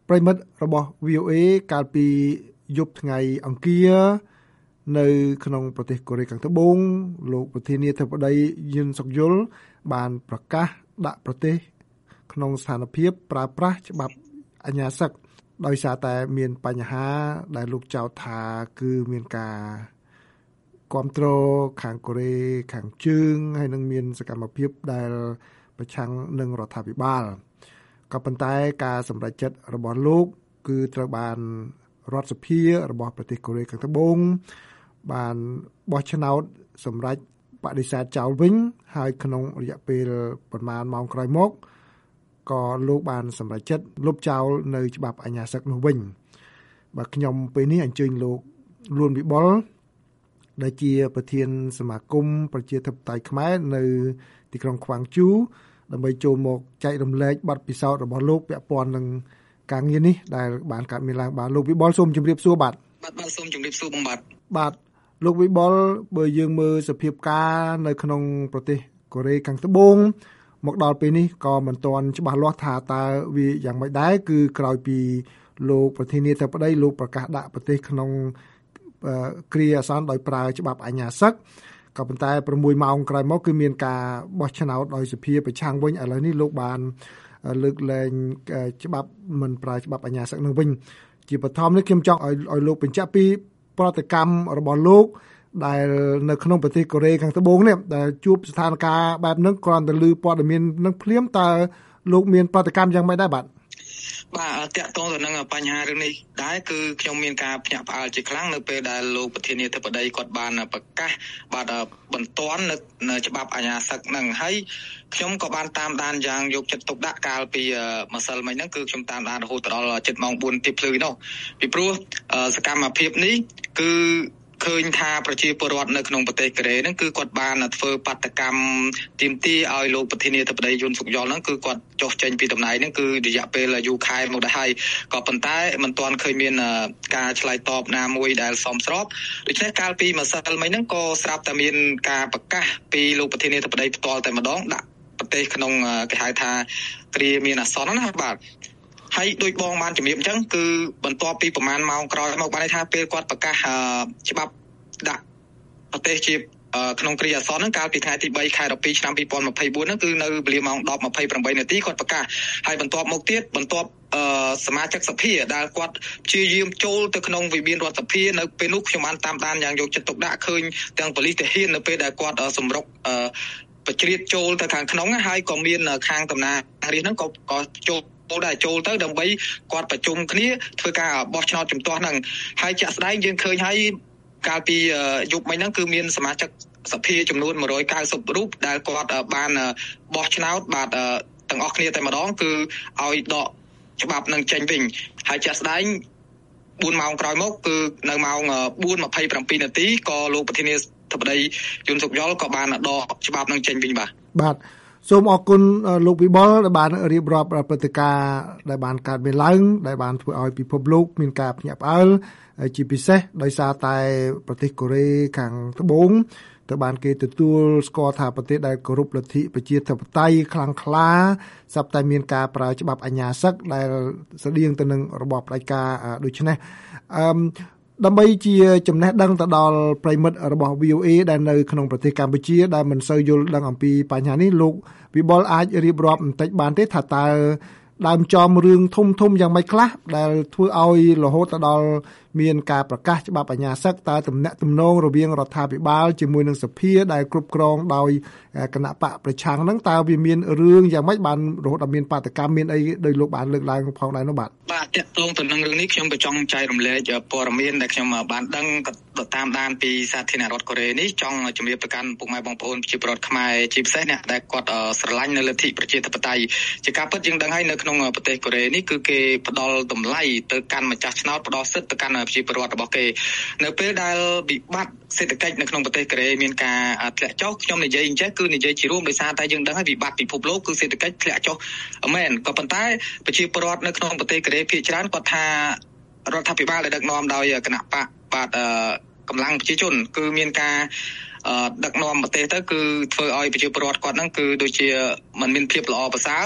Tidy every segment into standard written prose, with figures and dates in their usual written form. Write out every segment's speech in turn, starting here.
ប្រិមិត្តរបស់ VOA កាលពីយប់ថ្ងៃអង្គារនៅក្នុងប្រទេសកូរ៉េខាងត្បូងលោកប្រធានាធិបតីយឹនសុកយុលបានប្រកាសដាក់ប្រទេសក្នុងស្ថានភាពប្រើប្រាស់ច្បាប់អញ្ញាសិកដោយសារតែមានបញ្ហាដែលលោកចោទថាគឺមានការគាំទ្រខាងកូរ៉េខាងជើងហើយនឹងមានសកម្មភាពដែលប្រឆាំងនឹងរដ្ឋាភិបាលក៏ប៉ុន្តែការសម្រេចចិត្តរបស់លោកគឺត្រូវបានរដ្ឋសភារបស់ប្រទេសកូរ៉េខាងត្បូងបានបោះឆ្នោតសម្រេចបដិសេធចោលវិញហើយក្នុងរយៈពេលប្រមាណម៉ោងក្រោយមកក៏លោកបានសម្រេចចិត្តលុបចោលនៅច្បាប់អញ្ញាសិកនោះវិញបាទខ្ញុំពេលនេះអញ្ជើញលោកលួនវិបុលដែលជាប្រធានសមាគមប្រជាធិបតេយ្យខ្មែរនៅទីក្រុងខ្វាងជូដើម្បីចូលមកចែករំលែកបទពិសោធន៍របស់លោកពាក់ព័ន្ធនឹងការងារនេះដែលបានកើតមានឡើងបាទលោកវិបុលសូមជម្រាបសួរបាទសូមជម្រាបសួរបងបាទលោកវិបុលបើយើងមើលសភាពការនៅក្នុងប្រទេសកូរ៉េខាងត្បូងមកដល់ពេលនេះក៏មិនទាន់ច្បាស់លាស់ថាតើវាយ៉ាងម៉េចដែរគឺក្រោយពីលោកប្រធានាធិបតីលោកប្រកាសដាក់ប្រទេសក្នុងគ្រាអាសន្នដោយប្រើច្បាប់អញ្ញាសិកក៏ប៉ុន្តែ6ម៉ោងក្រោយមកគឺមានការបោះឆ្នោតដោយសភាប្រឆាំងវិញឥឡូវនេះលោកបានលើកលែងច្បាប់មិនប្រើច្បាប់អញ្ញាសិកនឹងវិញជាបឋមនេះខ្ញុំចង់ឲ្យលោកបញ្ជាក់ពីប្រតិកម្មរបស់លោកដែលនៅក្នុងប្រទេសកូរ៉េខាងត្បូងនេះដែលជួបស្ថានភាពបែបហ្នឹងគ្រាន់តែឮព័ត៌មាននឹងភ្លាមតើលោកមានប្រតិកម្មយ៉ាងម៉េចដែរបាទតាក់ទងទៅនឹងបញ្ហារឿងនេះដែរគឺខ្ញុំមានការភ្ញាក់ផ្អើលជាខ្លាំងនៅពេលដែលលោកប្រធានាធិបតីគាត់បានប្រកាសបាទបន្ទាន់នៅច្បាប់អាជ្ញាសិកហ្នឹងហើយខ្ញុំក៏បានតាមដានយ៉ាងយកចិត្តទុកដាក់កាលពីម្សិលមិញហ្នឹងគឺខ្ញុំតាមដានរហូតដល់ជិតម៉ោង4ទៀបភ្លឺនោះពីព្រោះសកម្មភាពនេះគឺឃើញថាប្រជាពលរដ្ឋនៅក្នុងប្រទេសកូរ៉េហ្នឹងគឺគាត់បានធ្វើបាតកម្មទាមទារឲ្យលោកប្រធានាធិបតីយុនសុកយ៉ុលហ្នឹងគឺគាត់ចុះចេញពីតំណែងហ្នឹងគឺរយៈពេលយូរខែមកដែរហើយក៏ប៉ុន្តែមិនទាន់ឃើញមានការឆ្លើយតបណាមួយដែលសមស្របដូច្នេះកាលពីម្សិលមិញហ្នឹងក៏ស្រាប់តែមានការប្រកាសពីលោកប្រធានាធិបតីផ្ទាល់តែម្ដងដាក់ប្រទេសក្នុងគេហៅថាគ្រាមានអាសន្នណាបាទហើយដូចបងបានជំរាបអញ្ចឹងគឺបន្ទាប់ពីប្រហែលម៉ោងក្រោយមកបានន័យថាពេលគាត់ប្រកាសច្បាប់ដាក់ប្រទេសជាក្នុងគ្រាអាសន្នហ្នឹងកាលពីថ្ងៃទី3ខែ12ឆ្នាំ2024ហ្នឹងគឺនៅវេលាម៉ោង 10:28 នាទីគាត់ប្រកាសហើយបន្ទាប់មកទៀតបន្ទាប់សមាជិកសភាដែលគាត់ព្យាយាមចូលទៅក្នុងវិមានរដ្ឋសភានៅពេលនោះខ្ញុំបានតាមដានយ៉ាងយកចិត្តទុកដាក់ឃើញទាំងប៉ូលីសទាហាននៅពេលដែលគាត់សម្រុកបជ្រៀតចូលទៅខាងក្នុងហើយក៏មានខាងតំណាងរាស្ត្រហ្នឹងក៏ចូលទៅដើម្បីគាត់ប្រជុំគ្នាធ្វើការបោះឆ្នោតជំទាស់ហ្នឹងហើយជាក់ស្ដែងយើងឃើញហើយកាលពីយប់មិញហ្នឹងគឺមានសមាជិកសភាចំនួន190រូបដែលគាត់បានបោះឆ្នោតបាទទាំងអស់គ្នាតែម្ដងគឺឲ្យដកច្បាប់នឹងចេញវិញហើយជាក់ស្ដែង4ម៉ោងក្រោយមកគឺនៅម៉ោង 4:27 នាទីក៏លោកប្រធានាធិបតីយុនសុកយ៉ុលក៏បានដកច្បាប់នឹងចេញវិញបាទសូមអរគុណលោកវិបុលដែលបានរៀបរាប់ព្រឹត្តិការណ៍ដែលបានកើតមានឡើងដែលបានធ្វើឲ្យពិភពលោកមានការភ្ញាក់ផ្អើលជាពិសេសដោយសារតែប្រទេសកូរ៉េខាងត្បូងត្រូវបានគេទទួលស្គាល់ថាប្រទេសដែលគោរពលទ្ធិប្រជាធិបតេយ្យខ្លាំងក្លាសពតែមានការប្រើច្បាប់អញ្ញាសិកដែលស្តៀងទៅនឹងរបបផ្ដាច់ការដូចនេះដើម្បីជាចំណេះដឹងទៅដល់ប្រិមិត្តរបស់ VOA ដែលនៅក្នុងប្រទេសកម្ពុជាដែលមិនសូវយល់ដឹងអំពីបញ្ហានេះលោកវិបុលអាចរៀបរាប់បន្តិចបានទេថាតើដើមចំរឿងធំយ៉ាងម៉េចខ្លះដែលធ្វើឲ្យរហូតទៅដល់មានការប្រកាសច្បាប់អញ្ញាសិកតើទំនាក់ទំនងរវាងរដ្ឋាភិបាលជាមួយនឹងសភាដែលគ្រប់គ្រងដោយគណៈបកប្រឆាំងហ្នឹងតើវាមានរឿងយ៉ាងម៉េចបានរហូតដល់មានបាតកម្មមានអីដោយលោកបានលើកឡើងផងដែរនោះបាទតាក់ទងទៅនឹងរឿងនេះខ្ញុំក៏ចង់ចែករំលែកព័ត៌មានដែលខ្ញុំបានដឹងតាមដានពីសាធារណរដ្ឋកូរ៉េនេះចង់ជម្រាបទៅកាន់ពុកម៉ែបងប្អូនប្រជាពលរដ្ឋខ្មែរជាពិសេសអ្នកដែលគាត់ស្រឡាញ់នៅលទ្ធិប្រជាធិបតេយ្យជាការពិតយើងដឹងហើយនៅក្នុងប្រទេសកូរ៉េនេះគឺគេផ្ដល់តម្លៃទៅកាន់ម្ចាស់ឆ្នោតផ្ដល់សិទ្ធិទៅកាន់ប្រជាពលរដ្ឋរបស់គេនៅពេលដែលវិបត្តិសេដ្ឋកិច្ចនៅក្នុងប្រទេសកូរ៉េមានការធ្លាក់ចុះខ្ញុំនិយាយអញ្ចឹងគឺនិយាយជារួមដោយសារតែយើងដឹងហើយវិបត្តិពិភពលោកគឺសេដ្ឋកិច្ចធ្លាក់ចុះមែនក៏ប៉ុន្តែប្រជាពលរដ្ឋនៅក្នុងប្រទេសកូរ៉េភាគច្រើនគាត់ថារដ្ឋាភិបាលដែលដឹកនាំដោយគណៈបកបាទកម្លាំងប្រជាជនគឺមានការដឹកនាំប្រទេសទៅគឺធ្វើឲ្យប្រជាពលរដ្ឋគាត់ហ្នឹងគឺដូចជាមិនមានភាពល្អប្រសើរ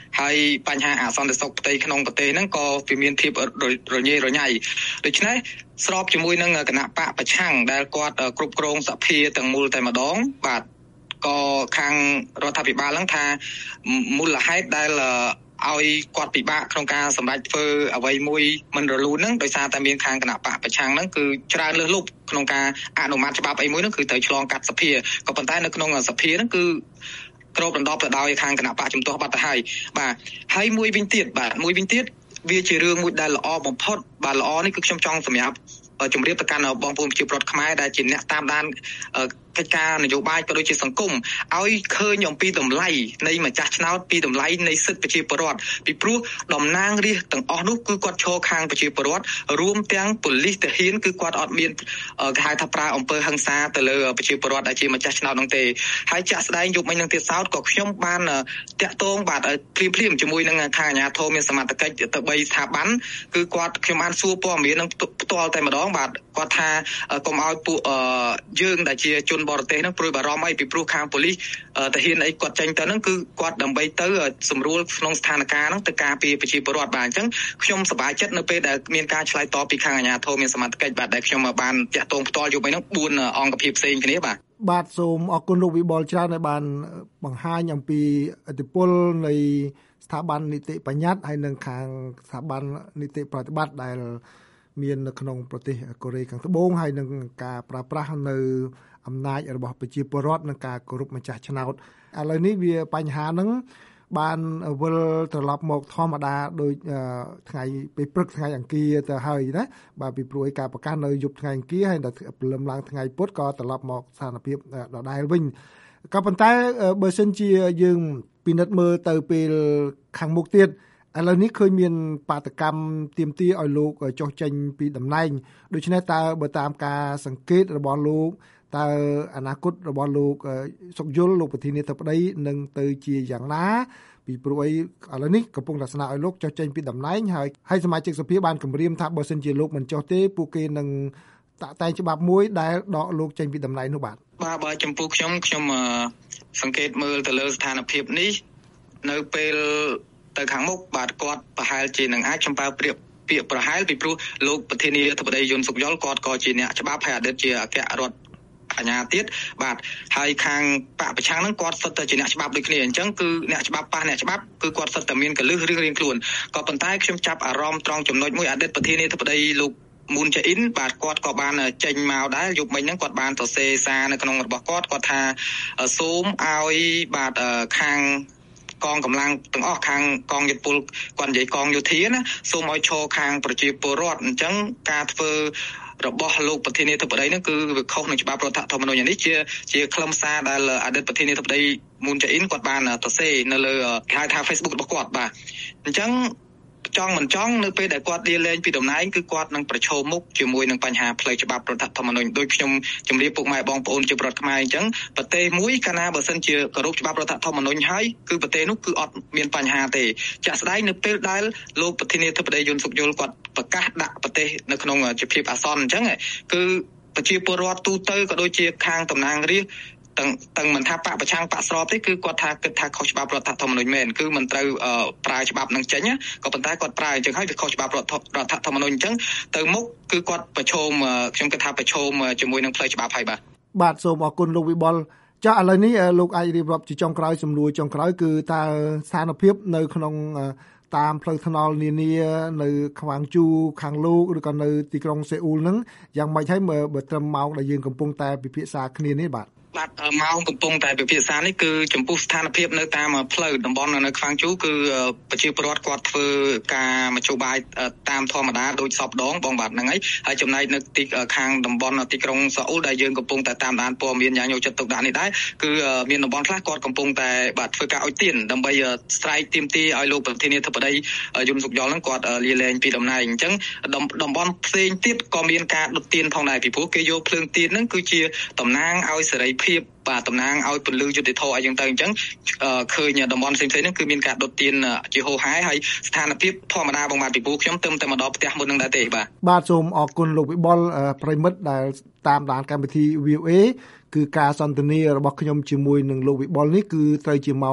ហើយបញ្ហាអសន្តិសុខផ្ទៃក្នុងប្រទេសហ្នឹងក៏វាមានភាពរញ៉េរញ៉ៃដូច្នេះស្របជាមួយនឹងគណៈបកប្រឆាំងដែលគាត់គ្រប់គ្រងសភាទាំងមូលតែម្ដងបាទក៏ខាងរដ្ឋាភិបាលហ្នឹងថាមូលហេតុដែលឲ្យគាត់ពិបាកក្នុងការសម្រេចធ្វើអ្វីមួយមិនរលូនហ្នឹងដោយសារតែមានខាងគណៈបកប្រឆាំងហ្នឹងគឺច្រើនលើសលប់ក្នុងការអនុម័តច្បាប់អីមួយហ្នឹងគឺត្រូវឆ្លងកាត់សភាក៏ប៉ុន្តែនៅក្នុងសភាហ្នឹងគឺគ្របដណ្ដប់ទៅដោយខាងគណៈបកជំទាស់បាត់ទៅហើយបាទហើយមួយវិញទៀតវាជារឿងមួយដែលល្អបំផុតបាទល្អនេះគឺខ្ញុំចង់សម្រាប់ជម្រាបទៅកាន់បងប្អូនប្រជាពលរដ្ឋខ្មែរដែលជាអ្នកតាមដានកិច្ចការនយោបាយក៏ដូចជាសង្គមឲ្យឃើញអំពីតម្លៃនៃម្ចាស់ឆ្នោតពីតម្លៃនៃសិទ្ធិប្រជាពលរដ្ឋពីព្រោះតំណាងរាស្ត្រទាំងអស់នោះគឺគាត់ឈរខាងប្រជាពលរដ្ឋរួមទាំងប៉ូលីសទាហានគឺគាត់អត់មានគេហៅថាប្រើអំពើហិង្សាទៅលើប្រជាពលរដ្ឋដែលជាម្ចាស់ឆ្នោតនោះទេហើយចាក់ស្ដែងយប់មិញនឹងទៀតសោតក៏ខ្ញុំបានតាក់ទងបាទភ្លាមជាមួយនឹងខាងអាជ្ញាធរមានសមត្ថកិច្ចទៅ3ស្ថាប័នគឺខ្ញុំបានសួរព័ត៌មាននឹងផ្ទាល់តែម្ដងបាទគាត់ថាកុំឲ្យពួកយើងដែលជាជនបរទេសហ្នឹងព្រួយបារម្ភអីពីព្រោះខាងប៉ូលីសទាហានអីគាត់ចេញទៅហ្នឹងគឺគាត់ដើម្បីទៅសម្រួលក្នុងស្ថានភាពហ្នឹងទៅការពារប្រជាពលរដ្ឋបាទអញ្ចឹងខ្ញុំសប្បាយចិត្តនៅពេលដែលមានការឆ្លើយតបពីខាងអាជ្ញាធរមានសមត្ថកិច្ចបាទដែលខ្ញុំបានតាក់ទងផ្ទាល់យប់មិញហ្នឹង4អង្គភាពផ្សេងគ្នាបាទសូមអរគុណលោកវិបុលច្រើនដែលបានបង្ហាញអំពីឥទ្ធិពលនៃស្ថាប័ននីតិបញ្ញត្តិហើយនិងខាងស្ថាប័ននីតិប្រតិបត្តិដែលមាននៅក្នុងប្រទេសកូរ៉េខាងត្បូងហើយនឹងការប្រើប្រាស់នៅអំណាចរបស់ប្រជាពលរដ្ឋនិងការគោរពម្ចាស់ឆ្នោតឥឡូវនេះវាបញ្ហាហ្នឹងបានវិលត្រឡប់មកធម្មតាដោយថ្ងៃពេលព្រឹកថ្ងៃអង្គារទៅហើយណាបាទពីព្រោះការប្រកាសនៅយប់ថ្ងៃអង្គារហើយដល់ព្រលឹមឡើងថ្ងៃពុធក៏ត្រឡប់មកស្ថានភាពដដែលវិញក៏ប៉ុន្តែបើសិនជាយើងពិនិត្យមើលទៅពេលខាងមុខទៀតឥឡូវនេះឃើញមានបាតកម្មទាមទារឲ្យលោកចុះចេញពីតំណែងដូច្នេះតើបើតាមការសង្កេតរបស់លោកតើអនាគតរបស់លោកសុកយុលលោកប្រធានាធិបតីនឹងទៅជាយ៉ាងណាពីព្រោះឥឡូវនេះកំពុងតែស្នើឲ្យលោកចុះចេញពីតំណែងហើយសមាជិកសភាបានគម្រាមថាបើសិនជាលោកមិនចុះទេពួកគេនឹងតាក់តែងច្បាប់មួយដែលដកលោកចេញពីតំណែងនោះបាទបើចំពោះខ្ញុំសង្កេតមើលទៅលើស្ថានភាពនេះនៅពេលទៅខាងមុខបាទគាត់ប្រហែលជានឹងអាចចំបើពាក្យប្រហែលពីព្រោះលោកប្រធានាធិបតីយុនសុកយុលគាត់ក៏ជាអ្នកច្បាប់ហើយអតីតជាអគ្គរដ្ឋអាជ្ញាទៀតបាទហើយខាងបកប្រឆាំងហ្នឹងគាត់សុទ្ធតែជាអ្នកច្បាប់ដូចគ្នាអញ្ចឹងគឺអ្នកច្បាប់ប៉ះអ្នកច្បាប់គឺគាត់សុទ្ធតែមានកលឹះរៀងខ្លួនក៏ប៉ុន្តែខ្ញុំចាប់អារម្មណ៍ត្រង់ចំណុចមួយអតីតប្រធានាធិបតីលោកមូនចៃអ៊ីនបាទគាត់ក៏បានចេញមកដែរយប់មិញហ្នឹងគាត់បានសរសេរសារនៅក្នុងរបស់គាត់ថាសូមឲ្យបាទខាងកងកម្លាំងទាំងអស់ខាងកងយោធពលគាត់និយាយកងយោធាណាសូមឲ្យឈរខាងប្រជាពលរដ្ឋអញ្ចឹងការធ្វើរបស់លោកប្រធានាធិបតីហ្នឹងគឺវាខុសនឹងច្បាប់រដ្ឋធម្មនុញ្ញនេះជាខ្លឹមសារដែលអតីតប្រធានាធិបតីមូនចៃអ៊ីនគាត់បានសរសេរនៅលើគេហៅថា Facebook របស់គាត់បាទអញ្ចឹងចង់មិនចង់នៅពេលដែលគាត់លាលែងពីតំណែងគឺគាត់នឹងប្រឈមមុខជាមួយនឹងបញ្ហាផ្លូវច្បាប់រដ្ឋធម្មនុញ្ញដោយខ្ញុំជម្រាបពុកម៉ែបងប្អូនជាប្រវត្តិខ្មែរអញ្ចឹងប្រទេសមួយកាលណាបើសិនជាគោរពច្បាប់រដ្ឋធម្មនុញ្ញហើយគឺប្រទេសនោះគឺអត់មានបញ្ហាទេចាក់ស្ដែងនៅពេលដែលលោកប្រធានាធិបតីយុនសុកយុលគាត់ប្រកាសដាក់ប្រទេសនៅក្នុងជាភាពអាសន្នអញ្ចឹងគឺប្រជាពលរដ្ឋទូទៅក៏ដូចជាខាងតំណាងរាស្ត្រទាំងមិនថាបកប្រឆាំងបកស្របទេគឺគាត់ថាគិតថាខុសច្បាប់រដ្ឋធម្មនុញ្ញមែនគឺមិនត្រូវប្រើច្បាប់នឹងចេញក៏ប៉ុន្តែគាត់ប្រើអញ្ចឹងហើយវាខុសច្បាប់រដ្ឋធម្មនុញ្ញអញ្ចឹងទៅមុខគឺគាត់ប្រឈមខ្ញុំគិតថាប្រឈមជាមួយនឹងផ្លូវច្បាប់ហើយបាទសូមអរគុណលោកវិបុលចាឥឡូវនេះលោកអាចរៀបរាប់ជាចុងក្រោយសំណួរចុងក្រោយគឺតើស្ថានភាពនៅក្នុងតាមផ្លូវថ្នល់នានានៅខ្វាងជូខាងលោកឬក៏នៅទីក្រុងសេអ៊ូលហ្នឹងយ៉ាងម៉េចហើយបើត្រឹមម៉ោងដែលយើងកំពុងតែពិភាក្សាគ្នានេះបាទម៉ោងកំពុងតែពិភាក្សានេះគឺចំពោះស្ថានភាពនៅតាមផ្លូវតំបន់នៅខ្វាងជូគឺប្រជាពលរដ្ឋគាត់ធ្វើការមធ្យោបាយតាមធម្មតាដូចសពដងបងបាទហ្នឹងហើយចំណែកនៅទីខាងតំបន់ទីក្រុងសេអ៊ូលដែលយើងកំពុងតែតាមដានព័ត៌មានយ៉ាងយកចិត្តទុកដាក់នេះដែរគឺមានតំបន់ខ្លះគាត់កំពុងតែបាទធ្វើការអុជទៀនដើម្បីស្រែកទាមទារឲ្យលោកប្រធានាធិបតីយុនសុកយុលហ្នឹងគាត់លាលែងពីតំណែងអញ្ចឹងតំបន់ផ្សេងទៀតក៏មានការដុតទៀនផងដែរពីព្រោះគេយកភ្លើងទៀនហ្នឹងគឺជាតំណាងឲ្យសេរីភាពបាទតំណាងឲ្យពលឺយុទ្ធធរអីចឹងទៅអញ្ចឹងឃើញតំបន់ផ្សេងៗហ្នឹងគឺមានការដុតទៀនជាហូរហែហើយស្ថានភាពធម្មតាបងបាទពីព្រោះខ្ញុំទៅតែមកដល់ផ្ទះមុននឹងដែរទេបាទសូមអរគុណលោកវិបុលប្រិមិត្តដែលតាមដានកម្មវិធី VOA គឺការសន្ទនារបស់ខ្ញុំជាមួយនឹងលោកវិបុលនេះគឺត្រូវជាម៉ោង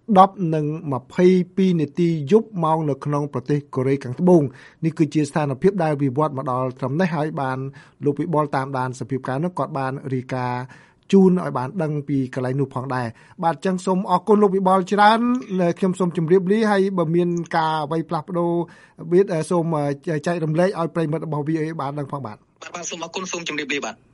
10:22 នាទីយប់ម៉ោងនៅក្នុងប្រទេសកូរ៉េខាងត្បូងនេះគឺជាស្ថានភាពដែលវិវត្តមកដល់ត្រឹមនេះហើយបានលោកវិបុលតាមដានសភាពការនោះគាត់បានរាយការណ៍ជូនឲ្យបានដឹងពីកន្លែងនោះផងដែរបាទចឹងសូមអរគុណលោកវិបុលច្រើនខ្ញុំសូមជម្រាបលាហើយបើមានការអ្វីផ្លាស់ប្ដូរសូមចែករំលែកឲ្យប្រិយមិត្តរបស់ VOA បានដឹងផងបាទសូមអរគុណសូមជម្រាបលាបាទ